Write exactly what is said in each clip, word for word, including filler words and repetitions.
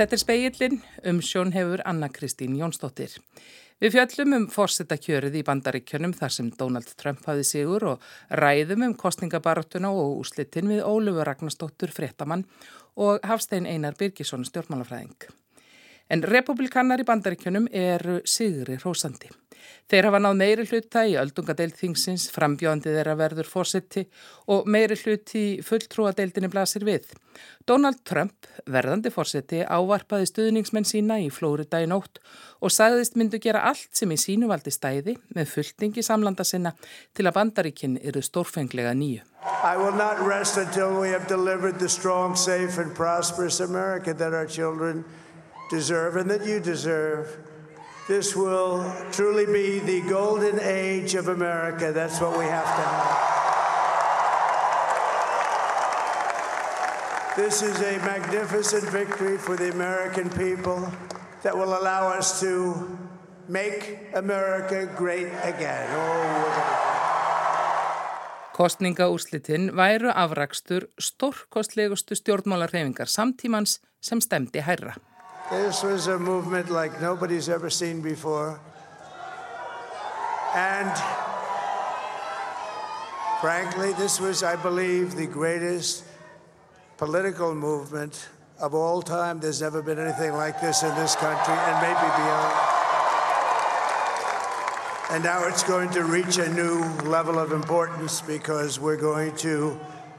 Þetta er Spegillinn, umsjón hefur Anna Kristín Jónsdóttir. Við fjöllum um forsetakjörið í Bandaríkjunum þar sem Donald Trump hafði sigur og ræðum um kosningabaráttuna og úrslitin við Ólöfu Ragnarsdóttur fréttamann og Hafstein Einar Birgisson stjórnmálafræðing. En repúblikanar í Bandaríkjunum eru sigri hrósandi. Þeir hafa náð meiri hluta í öldungadeild þingsins, frambjóðandi þeirra verður forseti og meiri hluti í fulltrúadeildinni blasir við. Donald Trump, verðandi forseti, ávarpaði stuðningsmenn sína í Flórida í nótt og sagðist myndu gera allt sem í sínu valdi stæði með fulltingi samlanda sinna til að Bandaríkin eru stórfenglega nýju. I will not rest until we have delivered the strong, safe and prosperous America that our children deserve and that you deserve. This will truly be the golden age of America. That's what we have to have. This is a magnificent victory for the American people that will allow us to make America great again. Oh, Kosningaúrslitin væru afrakstur stórkostlegustu stjórnmálahreyfingar samtímans sem stemdi hærra. This was a movement like nobody's ever seen before. And frankly, this was, I believe, the greatest political movement of all time. There's never been anything like this in this country and maybe beyond. And now it's going to reach a new level of importance because we're going to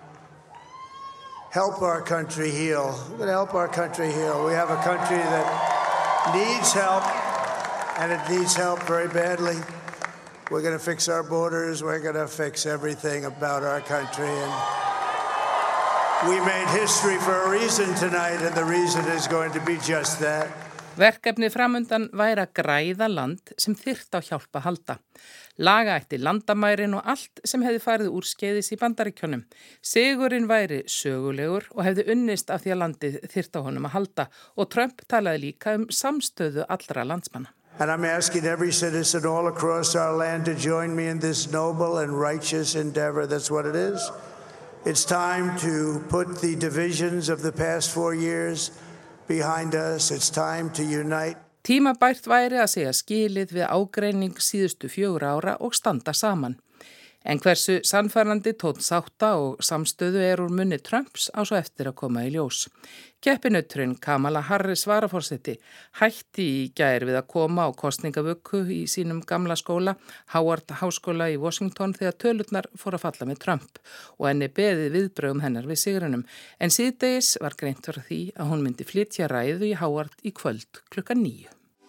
help our country heal. We're going to help our country heal. We have a country that needs help, and it needs help very badly. We're going to fix our borders. We're going to fix everything about our country. And we made history for a reason tonight, and the reason is going to be just that. Verkefnið framundan væri að græða land sem þyrfti á hjálp að halda. Laga ætti landamærin og allt sem hefði farið úr skeiðis í Bandaríkjunum. Sigurinn væri sögulegur og hefði unnist af því að landið þyrfti á honum að halda og Trump talaði líka um samstöðu allra landsmanna. And I'm asking every citizen all across our land to join me in this noble and righteous endeavor. That's what it is. It's time to put the divisions of the past four years behind us. It's time to unite. Tímabært væri að segja skilið við ágreining síðustu fjögur ára og standa saman. En hversu sannfærandi tónn sátta og samstöðu er úr munni Trumps á svo eftir að koma í ljós. Keppinauturinn Kamala Harris varaforseti hætti í gær við að koma á kosningavöku í sínum gamla skóla, Howard Háskóla í Washington, þegar tölurnar fór að falla með Trump og henni beðið viðbrögum hennar við sigrunum. En síðdegis var greint fyrir því að hún myndi flytja ræðu í Howard í kvöld klukkan níu.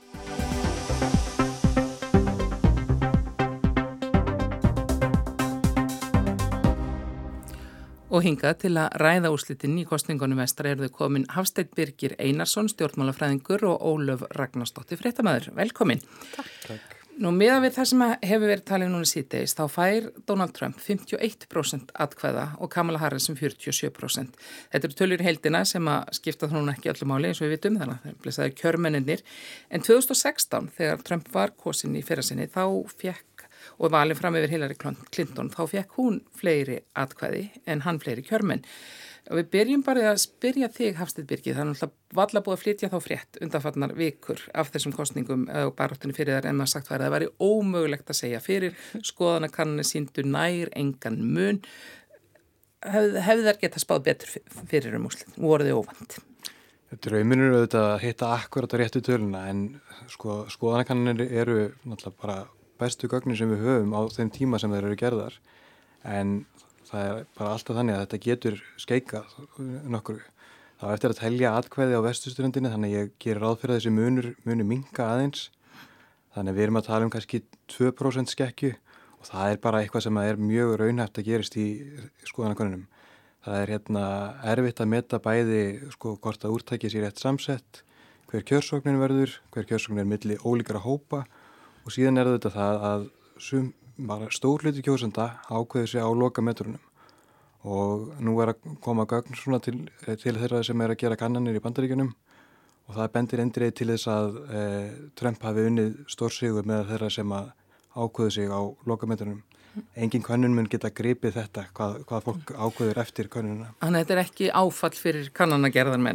Og hingað til að ræða úrslitin í kosningunum vestra eru þau komin Hafsteinn Birgir Einarsson, stjórnmálafræðingur og Ólöf Ragnarsdóttir fréttamaður. Velkomin. Takk. Takk. Nú miðað við það sem hefur verið talið núna síðdegis, þá fær Donald Trump fimmtíu og eitt prósent atkvæða og Kamala Harris um fjörutíu og sjö prósent. Þetta eru tölur í heildina sem að skipta þá núna ekki öllu máli eins og við vitum, þannig að það blessaði kjörmennirnir. En tvö þúsund og sextán, þegar Trump var kosinn í fyrra sinni, þá fekk og valin fram yfir Hillary Clinton, þá fekk hún fleiri atkvæði en hann fleiri kjörmenn. Og við byrjum bara að spyrja þig, Hafsteinn Birgir, þannig að valla búið að flytja þá frétt undanfarnar vikur af þessum kostningum og baráttunni fyrir þar en maður sagt var að það væri ómögulegt að segja fyrir skoðanakannanir sýndu nær engan mun. Hef, hefði þær getað spáð betur fyrir um úrslit? Voru þið óvant? Drauminur eru auðvitað að hitta akkurat á réttu töluna en sko, skoðanakannanir eru náttúrulega bara bestu gögnin sem við höfum á þeim tíma sem þeir eru gerðar en það er bara alltaf þannig að þetta getur skeikað nokkru. Það er eftir að telja atkvæði á vesturströndinni þannig að ég gerir ráð fyrir að þessi munur, munur minnka aðeins. Þannig að við erum að tala um kannski tvö prósent skekkju og það er bara eitthvað sem er mjög raunhæft að gerist í skoðanakönnunum. Það er hérna erfitt að meta bæði sko hvort að úrtæki sér rétt samsett, hver kjörsóknin verður, hver kjörsóknin er milli ólíkara hópa. Og síðan er þetta það að sum, bara stór hluti kjósenda ákveður sig á lokametrunum og nú er að koma gögn svona til, til þeirra sem er að gera kannanir í Bandaríkjunum og það bendir endrið til þess að e, Trump hafi unnið stórsigur með þeirra sem að ákveður sig á lokametrunum. Engin könnun mun geta gripið þetta, hvað, hvað fólk ákveður eftir könnununa. Þannig að þetta er ekki áfall fyrir kannanagerðarmenn?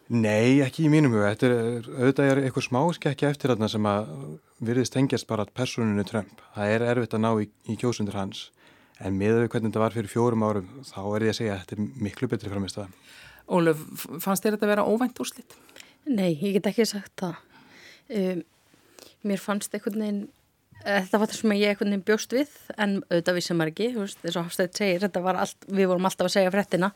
Nei, ekki í mínum huga. Þetta er auðvitað er eitthvað smá skekkja eftir þarna sem að virðist tengjast bara persónunni Trump. Það er erfitt að ná í, í kjósendur hans, en miðað við hvernig þetta var fyrir fjórum árum, þá er ég að segja að þetta er miklu betri framistæða. Ólöf, fannst þér þetta vera óvænt úrslit? Nei, ég get ekki sagt það. Um, mér fannst einhvern veginn, þetta var það sem ég einhvern veginn bjóst við, en auðvitað vissum maður ekki, þú veist, þess að Hafsteinn segir, þetta var allt, við vorum alltaf að segja fréttina,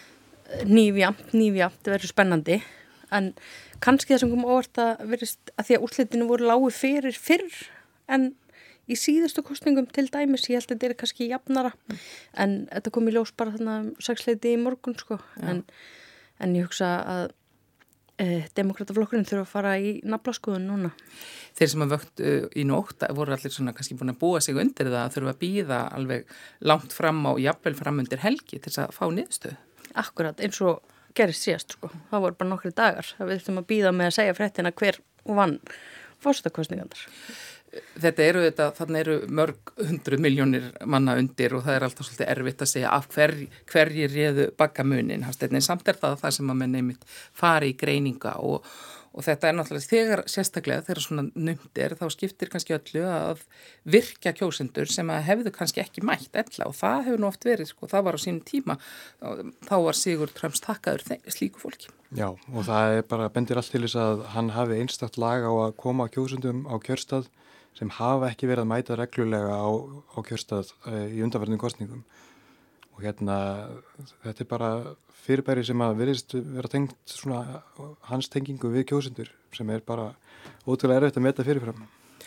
nýfjamt, nýfjamt, það verður spennandi, en kannski það sem kom óvart að verðist að því að úrslitinu voru lágu fyrir fyrr en í síðustu kostningum til dæmis, ég held að þetta er kannski jafnara, mm. en þetta kom í ljós bara þarna sexleiti í morgun, sko, en, en ég hugsa að eh, demokrataflokkurinn þurfa að fara í naflaskoðun núna. Þeir sem að vökt uh, í nótt voru allir svona kannski búin að búa sig undir það að þurfa að býða alveg langt fram á, jafnvel fram undir helgi til þess að fá niðurstöðu. Akkurat, eins og gerist síðast, sko. Það voru bara nokkri dagar. Það við þurfum að býða með að segja fréttina hver og vann forsetakosningarnar. Þetta eru þetta, þannig eru mörg hundruð miljónir manna undir og það er alltaf svolítið erfitt að segja af hver, hverji réðu baggamunin. En samt er það það sem að menn einmitt fari í greininga og, og þetta er náttúrulega þegar sérstaklega þegar svona numt er þá skiptir kannski öllu að virkja kjósendur sem að hefðu kannski ekki mætt ella og það hefur nú oft verið, sko, það var á sínum tíma, þá var Sigur Trumps takkaður slíku fólki. Já, og það er bara bendir allt til þess að hann hafi einstakt lag á að koma kjósendum á kjörstað sem hafa ekki verið að mæta reglulega á, á kjörstað uh, í undanverðnum kostningum. Og hérna, þetta er bara fyrirbæri sem að virðist vera tengt svona hans tengingu við kjósendur sem er bara ótrúlega erfitt að meta fyrirfram.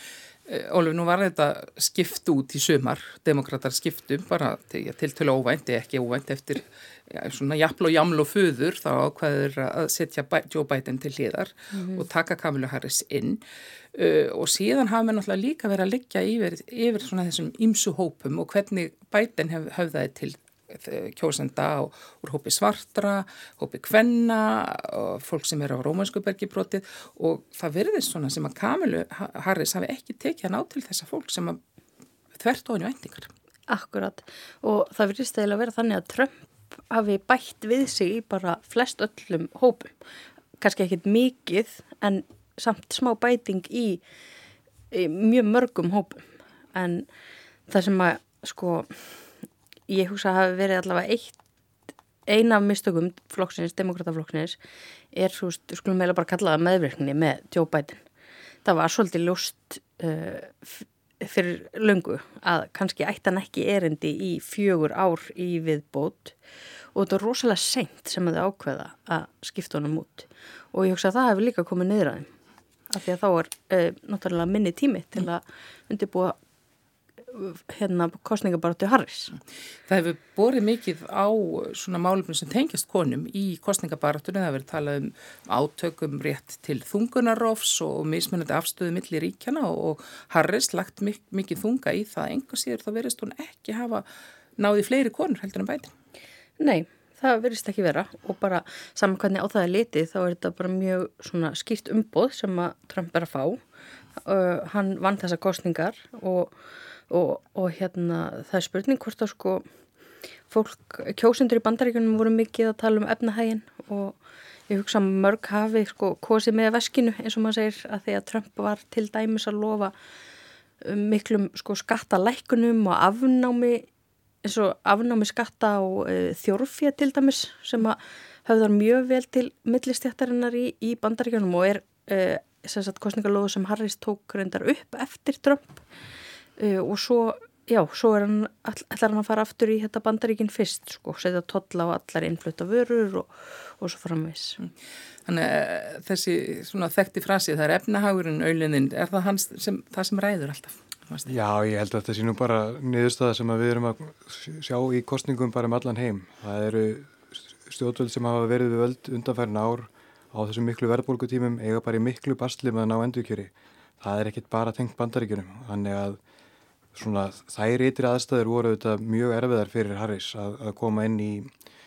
Ólöf, nú var þetta skipt út í sumar, demokratar skiptu bara til, til til óvænt, ekki óvænt eftir ja, svona jafl og jaml og föður þá ákveður að setja Joe Biden til hliðar mm-hmm. og taka Kamilu Harris inn uh, og síðan hafa við náttúrulega líka verið að liggja yfir, yfir svona þessum ýmsu hópum og hvernig Biden hef, höfðaði til kjósenda og úr hópi svartra, hópi kvenna og fólk sem er á rómansku bergibrotið og það virðist svona sem að Kamilu Harris hafi ekki tekið hann á til þessa fólk sem að þvert ofan í væntingar. Akkurat og það virðist eiginlega vera þannig að Trump hafi bætt við sig í bara flest öllum hópum. Kannski ekkit mikið en samt smá bæting í, í mjög mörgum hópum en það sem að sko ég hugsa að hafi verið allavega eitt, eina af mistökum flokksins, demokrataflokksins, er svo, skulum meila bara kalla það meðvirkni með Joe Biden. Það var svolítið ljóst uh, fyrir löngu að kannski ætti hann ekki erindi í fjögur ár í viðbót og þetta er rosalega seint sem að þau ákveða að skipta honum út. Og ég hugsa að það hefur líka komið niður að þeim. Af því að þá er uh, náttúrulega minni tími til að undirbúa hérna kostningabaráttu Harris. Það hefur borið mikið á svona málefnum sem tengjast konum í kostningabaráttunni. Það hefur verið talað um átökum rétt til þungunarofs og mismunandi afstöðu milli ríkjana og Harris lagt mik- mikið þunga í það. Engu síður þá verðist hún ekki hafa náði fleiri konur heldur en Biden. Nei, það verðist ekki vera og bara saman hvernig á það er litið þá er þetta bara mjög svona skýrt umboð sem að Trump er að fá. Uh, hann vann þessa kostningar og Og, og hérna það er spurning hvort að sko fólk, kjósendur í Bandaríkjunum voru mikið að tala um efnahaginn og ég hugsa mörg hafi sko kosið með veskinu eins og maður segir að því að Trump var til dæmis að lofa miklum sko skattalækkunum og afnámi eins og afnámi skatta og e, þjórfé til dæmis sem að höfðar mjög vel til millistjættarinnar í, í Bandaríkjunum og er e, sem sagt kostningalóðu sem Harris tók reyndar upp eftir Trump. Uh, og svo, já, svo er hann ætlar hann að fara aftur í þetta Bandaríkin fyrst sko, setja tolla á allar innflutta vörur og, og svo framvegis. Þannig að þessi svona þekkti frasi, það er efnahagurinn, auðlinin, er það hans sem, það sem ræður alltaf? Já, ég held að þessi nú bara niðurstaða sem að við erum að sjá í kostningum bara um allan heim. Það eru stjórnvöld sem hafa verið við völd undanfærin ár á þessum miklu verðbólgutímum eiga bara í miklu basli með að ná endurkjöri. Það er ekkit bara tengt Bandaríkjunum, þannig að svona þær ytri aðstæður voru auðvitað mjög erfiðar fyrir Harris að, að koma inn í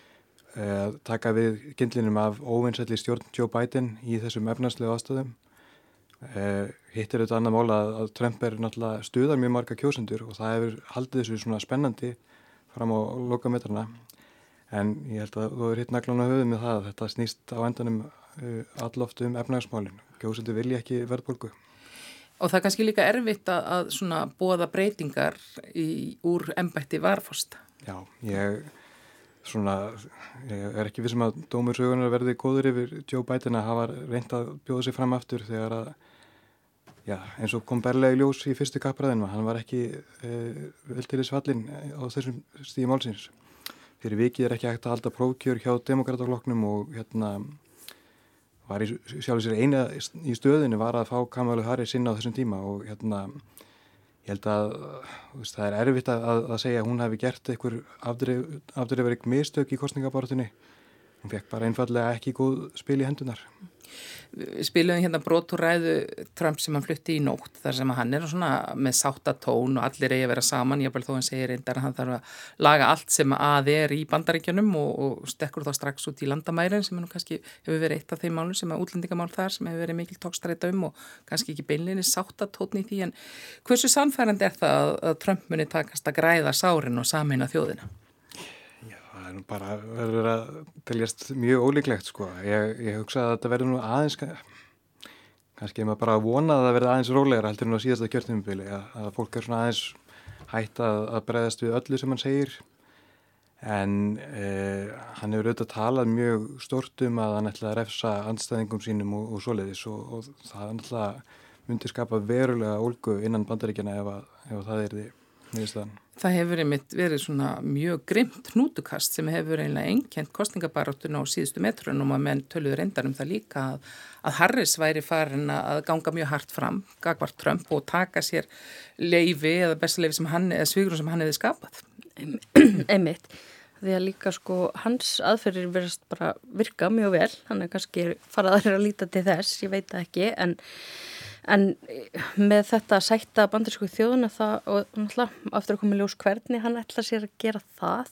að taka við kyndlinum af óvinsælli stjórn Joe Biden í þessum efnaslega aðstæðum. Uh, hitt er auðvitað annað mál að, að Trump er náttúrulega stuðar mjög marga kjósendur og það hefur haldið þessu svona spennandi fram á lokametrana en ég held að þú er hitt naglan á höfuð með það að þetta snýst á endanum uh, alloft um efnahagsmálin. Kjósendur vilja ekki verðbólgu. Og það er kannski líka erfitt að, að svona boða breytingar í, úr embætti varforsta. Já, ég, svona, ég er ekki vissum að dómur sögunar verði góður yfir Joe Biden að hafa reynt að bjóða sig fram aftur þegar að, já, eins og kom berlega í ljós í fyrstu kappræðinu, hann var ekki uh, vel til þess fallinn á þessum stíði málsins. Fyrir vikið er ekki hægt að halda prófkjör hjá demokrataflokknum og hérna var í sjálf sér eina í stöðinu var að fá Kamala Harris inn á þessum tíma og hérna ég held að veist, það er erfitt að, að segja að hún hefði gert einhver afdrifarík mistök í kosningabaráttunni. Hún fekk bara einfallega ekki góð spil í hendunar. Við spilum hérna brot úr ræðu Trump sem hann flutti í nótt þar sem hann er svona með sáttatón og allir eigi að vera saman, ég bara þó hann segir reyndar að hann þarf að laga allt sem að er í Bandaríkjunum og, og stekkur þá strax út í landamærin sem nú kannski hefur verið eitt af þeim málum sem er útlendingamál þar sem hefur verið mikil tókstræta um og kannski ekki beinlinni sáttatónn í því en hversu sannfærandi er það að, að Trump muni takast að græða sárin og sameina þjóðina? Það er bara verður að teljast mjög ólíklegt sko. Ég, ég hugsa að þetta verður nú aðeins, kannski er maður bara að vona að það verður aðeins rólegra heldur nú á síðasta kjörtímabili, að, að fólk er svona aðeins hætt að, að bregðast við öllu sem hann segir. En eh, hann hefur auðvitað talað mjög stórt um að hann ætla að refsa andstæðingum sínum og, og svoleiðis og, og það ætla myndi skapa verulega ólgu innan Bandaríkjanna ef, að, ef að það er því niðurstaðan. Það hefur einmitt verið svona mjög grimt hnútukast sem hefur einlega einkennt kostningabaráttuna á síðustu metrunum og menn töluður reyndar um það líka að, að Harris væri farin að ganga mjög hart fram, gagvart Trump og taka sér leyfi eða besta leyfi sem hann, eða svigrúm sem hann hefði skapað. Einmitt. Því að líka sko hans aðferðir verðast bara virka mjög vel, hann er kannski farað að líta til þess, ég veit það ekki, en En með þetta sætta bandarísku þjóðuna það og náttúrulega aftur að koma í ljós hvernig hann ætla sér að gera það.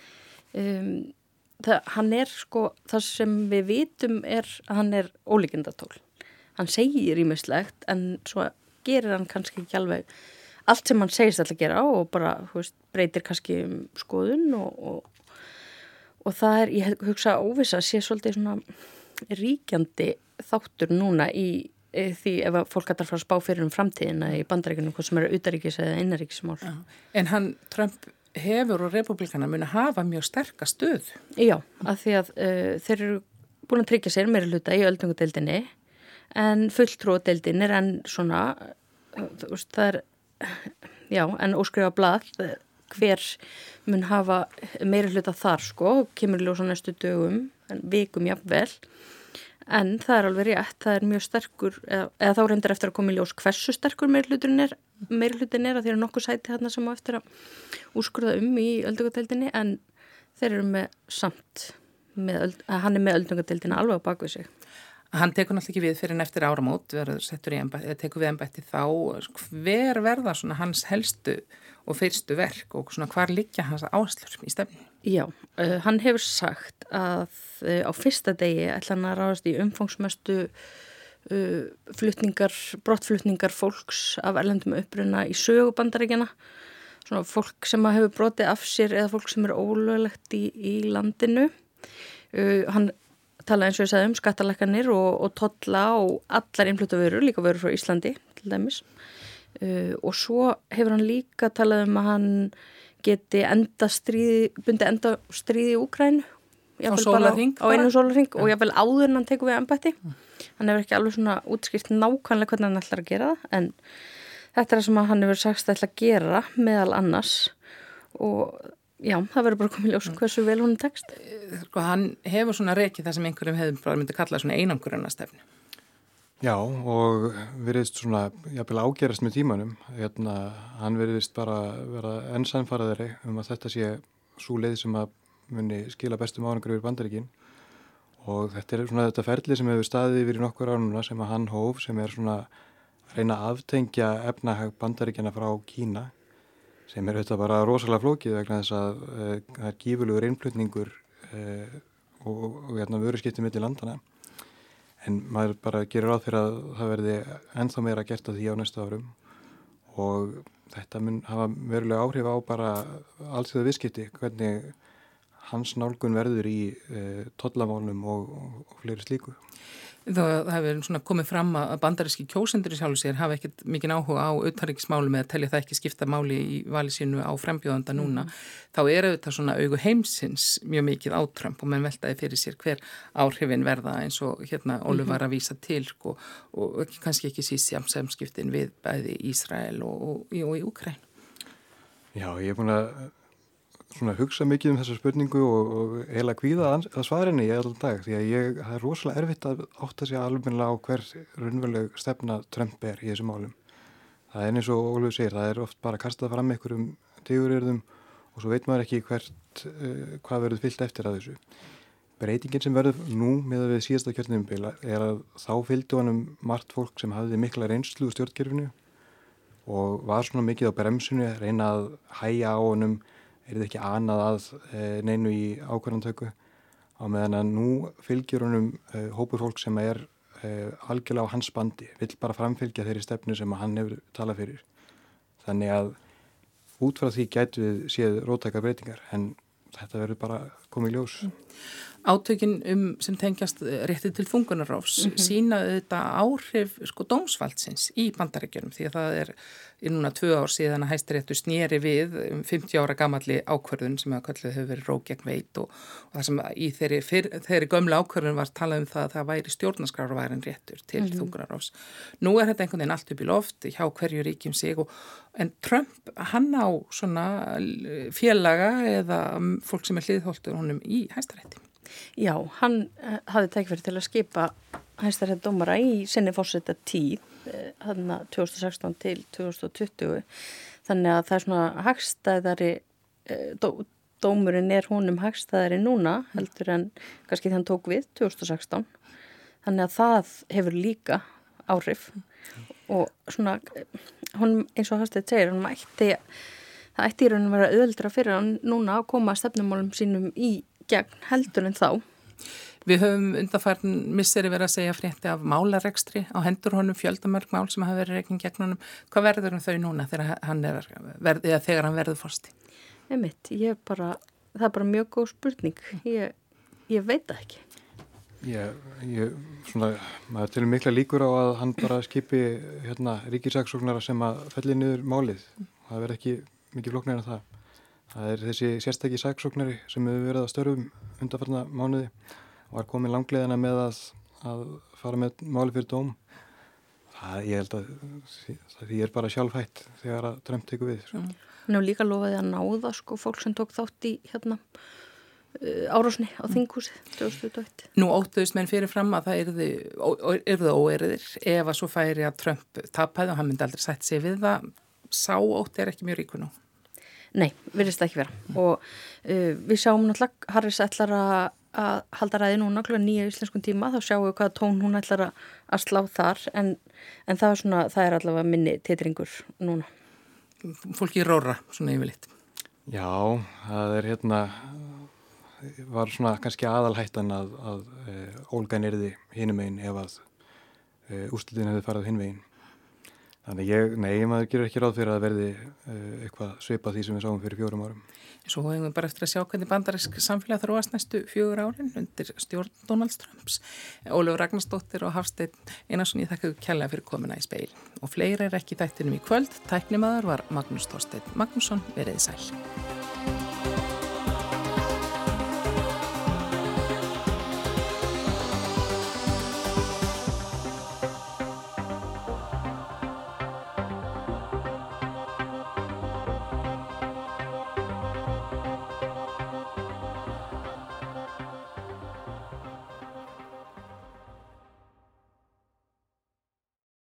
Um, það. Hann er sko, það sem við vitum er að hann er ólíkindatól. Hann segir ýmislegt en svo gerir hann kannski ekki alveg allt sem hann segist alltaf að gera og bara þú veist, breytir kannski um skoðun og, og, og það er, ég hugsa óvissa, sé svolítið svona ríkjandi þáttur núna í því ef að fólk ætlar að fara að spá fyrir um framtíðina í Bandaríkjunum, hvað sem eru utaríkis eða innanríkismál. Já. En hann, Trump hefur og republikana muni hafa mjög sterka stöð. Já, af því að uh, þeir eru búin að tryggja sér meiri hluta í öldungadeildinni en fulltrúadeildin er enn svona, uh, þú veist, það er, já, en óskrifa blað hver mun hafa meiri hluta þar, sko, kemur ljós á næstu dögum, en vikum jafnvel. En það er alveg rétt, það er mjög sterkur, eða, eða þá reyndar eftir að koma í ljós hversu sterkur meirihlutin er, meirihlutin er að þeir eru nokkuð sæti þarna sem á eftir að úrskurða um í öldungadeildinni en þeir eru með samt, með, að hann er með öldungadeildina alveg á bakvið sig. Hann tekur náttúrulega ekki við fyrir en eftir áramót, verður settur í embætti, eða tekur við embætti þá, hver verða svona hans helstu og fyrstu verk og svona hvar liggja hans áherslur í stefnu? Já, uh, hann hefur sagt að uh, á fyrsta degi ætla hann að ráðast í umfangsmestu uh, flutningar, brottflutningar fólks af erlendum uppruna í sögu Bandaríkjanna. Svona fólk sem hefur brotið af sér eða fólk sem er ólöglegt í, í landinu. Uh, hann talaði eins og ég sagði um skattalækkanir og, og tolla og allar innflutta vörur, líka vörur frá Íslandi til dæmis. Uh, og svo hefur hann líka talað um að hann geti enda stríði, bundi enda stríði í Úkraínu. Á sólarhring? Á einu sólarhring ja. Og jáfnvel áður en hann tekur við embætti. Mm. Hann hefur ekki alveg svona útskýrt nákvæmlega hvernig hann ætlar að gera það, en þetta er það sem hann hefur sagst að ætla að gera meðal annars og já, það verður bara komið ljós hversu vel hún tekst. Sko, hann hefur svona rekið það sem einhverjum hefur bara myndi kallað svona einangurunastefnu. Já, og veriðist svona jafnvel ágerast með tímanum. Hérna, hann veriðist bara vera ensannfaraðari um að þetta sé svo leið sem að muni skila bestum árangur yfir Bandaríkin. Og þetta er svona þetta ferli sem hefur staðið yfir í nokkur ánuna sem að hann hóf, sem er svona að reyna að aftengja efnahag Bandaríkjana frá Kína, sem er þetta bara rosalega flókið vegna þess að uh, það er gífurlegur innflutningur uh, og, og hérna vöruskipti milli landana. En maður bara gerir ráð fyrir að það verði ennþá meira gert að því á næstu árum og þetta mun hafa verulega áhrif á bara alls þetta viðskipti, hvernig hans nálgun verður í uh, tollamálum og, og, og fleiri slíku. Það hefur svona komið fram að bandaríski kjósendur í sjálfu sér hafa ekkert mikinn áhuga á utanríkismálum eða telja það ekki skipta máli í vali sínu á frambjóðanda núna. Mm. Þá er auðvitað svona augu heimsins mjög mikið á Trump og menn veltaði fyrir sér hver áhrifin verða eins og hérna Ólöf var að vísa til og, og kannski ekki síst samskiptin við bæði Ísrael og, og, og í Úkraínu. Já, ég er búin að svona hugsa mikið um þessa spurningu og, og heila kvíða að svarinni í allan dag því að ég, það er rosalega erfitt að átta sig almennilega á hver raunveruleg stefna Trump er í þessum málum. Það er eins og Ólöf segir, það er oft bara kastað fram einhverjum diguryrðum og svo veit maður ekki hvert, uh, hvað verður fyllt eftir að þessu. Breytingin sem verður nú með við síðasta kjörtímabil er að þá fylgdu honum margt fólk sem hafði mikla reynslu úr stjórnkerfinu og var svona mikið á bremsunni, reyna að hæja á honum er þetta ekki annað að e, neinu í ákvarðantöku á meðan að nú fylgjur honum e, hópur fólk sem er e, algjörlega á hans bandi, vill bara framfylgja þeirri stefnu sem hann hefur talað fyrir. Þannig að út frá því gætu við séð róttækar breytingar en þetta verður bara komið ljós. Átökin um sem tengjast rétti til þungunarrofs mm-hmm. sína þetta áhrif sko dómsvaldsins í Bandaríkjunum því að það er í núna tvö ár síðan að Hæstiréttur sneri við um fimmtíu ára gamalli ákvörðun sem að kölluð hefur verið Roe gegn Wade og, og það sem í þeirri, fyr, þeirri gömlu ákvörðun var talað um það að það væri stjórnarskrárværin réttur til mm-hmm. þungunarrofs. Nú er þetta einhvern veginn allt upp í loft hjá hverju ríkjum sig og en Trump hann á svona félaga eða fólk sem er hliðholtur honum í Hæstarétti. Já, hann uh, hafði tækifæri til að skipa hæstaréttardómara í sinni forseta tíð, þarna tvö þúsund og sextán til tvö þúsund og tuttugu. Þannig að það er svona hagstæðari, uh, dó, dómurinn er honum hagstæðari núna heldur en kannski þegar hann tók við tvö þúsund og sextán. Þannig að það hefur líka áhrif og svona, honum eins og Hafsteinn segir, hann ætti, það ætti í raun að vera auðveldara fyrir hann núna að koma stefnumálum sínum í gegn heldur en þá. Við höfum undanfarn misseri verið að segja frétti af málarekstri á hendur honum fjöldamörg mál sem hafa verið rekin gegn honum. Hvað verður um þau núna þegar hann, er, verð, eða þegar hann verður forsti? Einmitt, ég bara, það er bara mjög góð spurning. Ég, ég veit það ekki. Ég, ég, svona, maður til mikla líkur á að hann bara skipi hérna ríkissaksóknara sem að felli niður málið. Það verður ekki mikið flóknir en það. Það er þessi sérstæki saksóknari sem hefur verið að störfum undanfarna mánuði og var komin langleiðina með að, að fara með máli fyrir dóm. Það, ég held að það er bara sjálfhætt þegar að Trump tekur við. Mm. Nú líka lofaði að náða sko fólk sem tók þátt í hérna uh, árásni á þinghúsið tvö þúsund og eitt. Nú óttuðust menn fyrir fram að það yrði, yrði óerðir ef að svo færi að Trump tapaði og hann myndi aldrei sætt sig við það. Sá ótti er ekki mjög ríkur nú. Nei, virðist það ekki vera mm. og uh, við sjáum náttúrulega Harris ætlar að, að halda ræði núna klukkan níu íslenskun tíma, þá sjáum við hvaða tón hún ætlar að, að slá þar en, en það er svona, það er allavega minni titringur núna. Fólki róra, svona yfirleitt. Já, það er hérna var svona kannski aðalhættan að, að e, ólgan yrði hinum megin ef að e, úrslitin hefði farið hinn veginn. Þannig ég, nei, maður gerir ekki ráð fyrir að verði uh, eitthvað svipað því sem við sáum fyrir fjórum árum. Svo hefum við bara eftir að sjá hvernig bandarísk samfélag þróast næstu fjögur árin undir stjórn Donald Trumps. Ólöf Ragnarsdóttir og Hafsteinn Einarsson, ég þakka kærlega fyrir komuna í speil. Og fleira er ekki þættinum í kvöld. Tæknimaður var Magnús Þorsteinn Magnússon, veriði sæl.